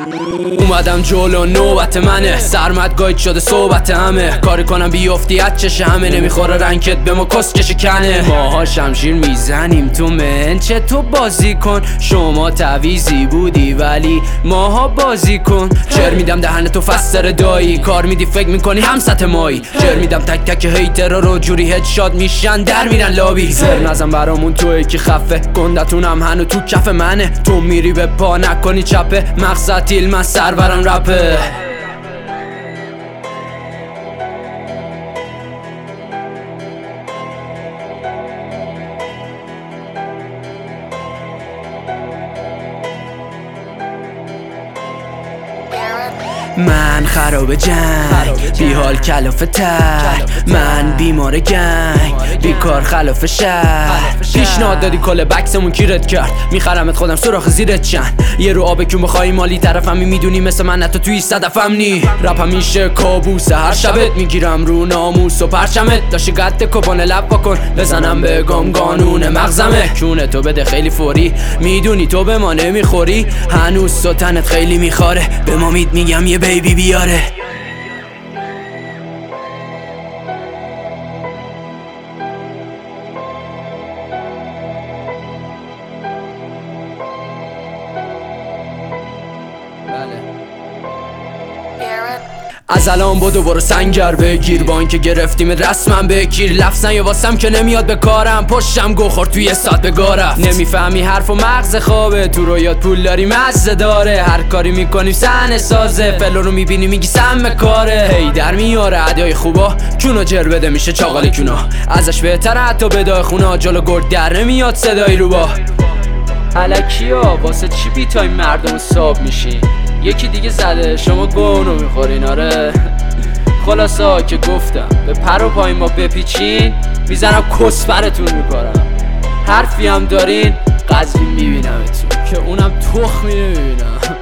اومدم جلو نوبت منه، سرمت گاید شده صحبت همه، کاری کنم بیافتی از چش همه، نمیخوره رنگت به ما کسکش کنه. ماها شمشیر میزنیم تو منچه تو بازی کن، شما تعویزی بودی ولی ماها بازی کن. جر میدم دهن تو فسر دایی، کار میدی فکر میکنی هم سطح مایی. جر میدم تک تک هیترها رو جوری هدشات میشن در میرن لابی. زر نزن برامون توی که خفه، گندتونم هنو تو کف منه، تو میری به پا نکنی چپه، مقصد تیل من سرورم رپه. من خراب جنگ، بی حال کلاف تر، من بیمار گنگ، بیکار خلاف شهر. پیشنهاد دادی کل بکسمون کی رد کرد، میخرمت خودم سراخ زیرت چند. یه رو آب کیون بخوایی مالی طرفمی، میدونی مثل من نتو توی صدفم نی. رپم میشه کابوس هر شبت، میگیرم رو ناموس و پرچمت. داشتی قد کپان لب بکن بزنم به گام قانون مغزمه. کونه تو بده خیلی فوری، میدونی تو به ما نمیخوری، هنوز تو تنت خیلی میخاره، به ما میگم یه بیبی بیاره. از الان بدو برو سنگر بگیر، با اینکه گرفتیم رسمم بگیر. لفظن یا واسم که نمیاد به کارم، پشتم گو خورد توی ساعت به گارفت. نمیفهمی حرف و مغز خوابه، تو رویات پول داری مزه داره، هر کاری میکنیم سن سازه، فلو رو میبینی میگی سم کاره. هی در میاره ادای خوبا، کونو جر بده میشه چاقال کونو، ازش بهتره حتی بدای خونه، جلو گرد در نمیاد صدای روبا. الکیا واسه چی بیتای مردم ساب میشین، یکی دیگه زده شما گونو میخورین. آره خلاصا که گفتم به پر و پای ما بپیچین، میزنم کسفرتون میکنم. حرفی هم دارین قضیه میبینمتون که اونم تخمی نمیبینم.